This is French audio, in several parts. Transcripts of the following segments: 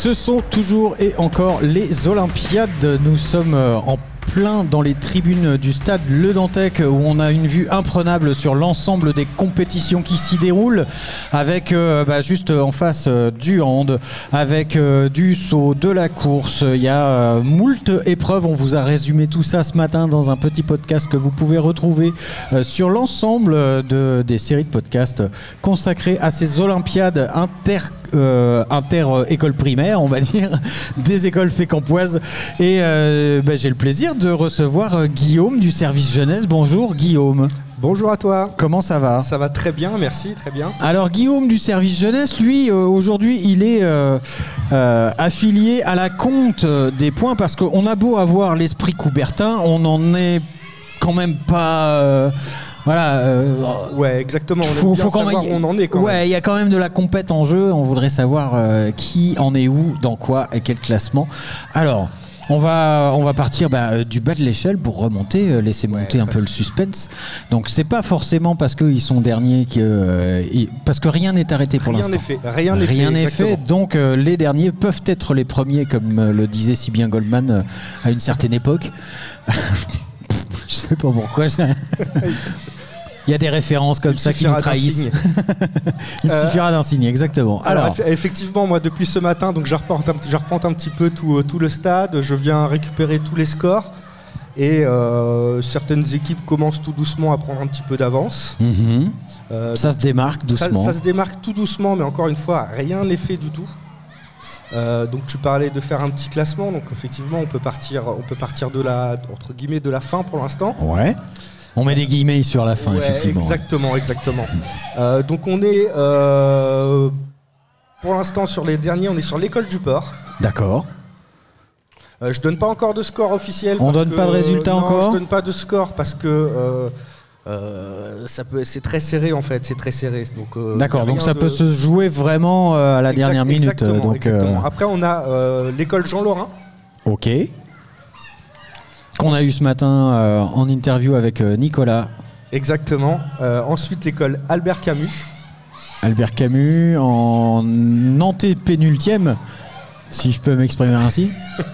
Ce sont toujours et encore les Olympiades. Nous sommes en plein dans les tribunes du stade Le Dantec où on a une vue imprenable sur l'ensemble des compétitions qui s'y déroulent avec juste en face du hand, avec du saut, de la course. Il y a moult épreuves. On vous a résumé tout ça ce matin dans un petit podcast que vous pouvez retrouver sur l'ensemble des séries de podcasts consacrées à ces Olympiades inter-école primaire, on va dire, des écoles fécampoises. Et j'ai le plaisir de recevoir Guillaume du service jeunesse. Bonjour Guillaume. Bonjour à toi. Comment ça va ? Ça va très bien, merci, très bien. Alors Guillaume du service jeunesse, lui, aujourd'hui, il est affilié à la compte des points parce qu'on a beau avoir l'esprit coubertin, on n'en est quand même pas... ouais, exactement. Faut quand même, où on en est quand même. Ouais, il y a quand même de la compète en jeu. On voudrait savoir qui en est où, dans quoi et quel classement. Alors, on va partir du bas de l'échelle pour remonter, laisser monter un peu le suspense. Donc, c'est pas forcément parce qu'ils sont derniers parce que rien n'est arrêté pour l'instant. Rien n'est fait. Donc, les derniers peuvent être les premiers, comme le disait si bien Goldman à une certaine époque. Je sais pas pourquoi. Il y a des références comme ça qui nous trahissent. Il suffira d'un signe, exactement. Alors effectivement, moi depuis ce matin, donc je reprends un petit peu tout le stade. Je viens récupérer tous les scores et certaines équipes commencent tout doucement à prendre un petit peu d'avance. Ça se démarque doucement. Ça se démarque tout doucement, mais encore une fois, rien n'est fait du tout. Donc tu parlais de faire un petit classement, donc effectivement on peut partir de la, entre guillemets, de la fin pour l'instant. Ouais. On met des guillemets sur la fin, effectivement. Exactement. Donc on est pour l'instant sur les derniers, on est sur l'école du port. D'accord. Je donne pas encore de score officiel. On donne pas de résultat encore. Je donne pas de score parce que c'est très serré en fait, c'est très serré. Donc, d'accord, donc ça peut se jouer vraiment à la dernière minute. Exactement. Après on a l'école Jean Lorrain. Ok. Qu'on a eu ce matin en interview avec Nicolas. Exactement. Ensuite l'école Albert Camus. Albert Camus en antépénultième, si je peux m'exprimer ainsi.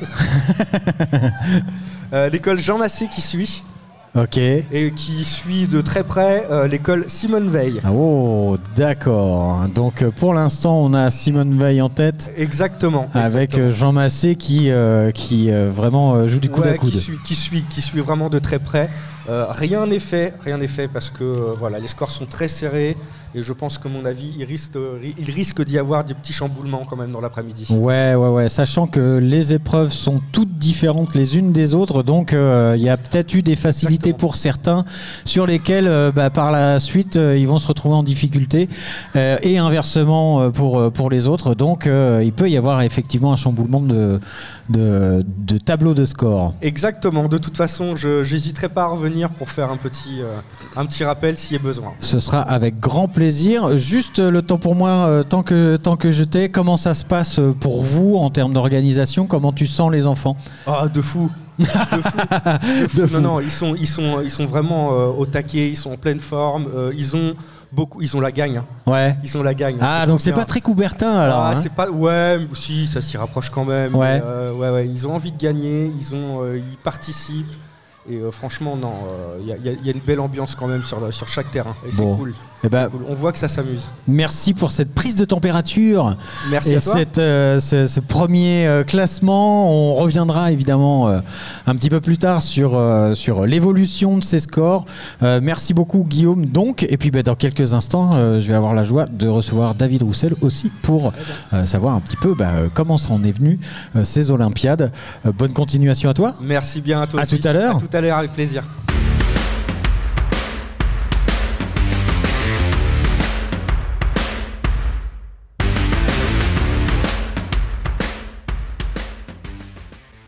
L'école Jean Massé qui suit. Ok. Et qui suit de très près l'école Simone Veil. Oh, d'accord. Donc pour l'instant, on a Simone Veil en tête. Exactement. Avec Jean Massé qui vraiment joue du coude à coude. Qui suit vraiment de très près. Rien n'est fait parce que les scores sont très serrés et je pense que, à mon avis, il risque d'y avoir des petits chamboulements quand même dans l'après-midi. Ouais, sachant que les épreuves sont toutes différentes les unes des autres, donc il y a peut-être eu des facilités pour certains sur lesquels par la suite ils vont se retrouver en difficulté et inversement pour les autres, donc il peut y avoir effectivement un chamboulement de tableau de score. Exactement, de toute façon je n'hésiterai pas à revenir pour faire un petit rappel s'il y a besoin. Ce sera avec grand plaisir. Juste le temps pour moi, tant que je t'ai, comment ça se passe pour vous en termes d'organisation? Comment tu sens les enfants? De fou. Non, ils sont vraiment au taquet, ils sont en pleine forme, ils ont la gagne. Ouais. Ils ont la gagne. Donc c'est pas très coubertin alors. C'est pas. Ouais, si ça s'y rapproche quand même. Ouais. Mais, ils ont envie de gagner, ils participent. Et franchement, non, il y a une belle ambiance quand même sur chaque terrain. Et c'est cool. Cool. On voit que ça s'amuse. Merci pour cette prise de température. Merci à toi. Ce premier classement. On reviendra évidemment un petit peu plus tard sur l'évolution de ces scores. Merci beaucoup Guillaume. Donc, et puis dans quelques instants, je vais avoir la joie de recevoir David Roussel aussi pour savoir un petit peu comment ça en est venu ces Olympiades. Bonne continuation à toi. Merci bien à toi aussi. À tout à l'heure avec plaisir.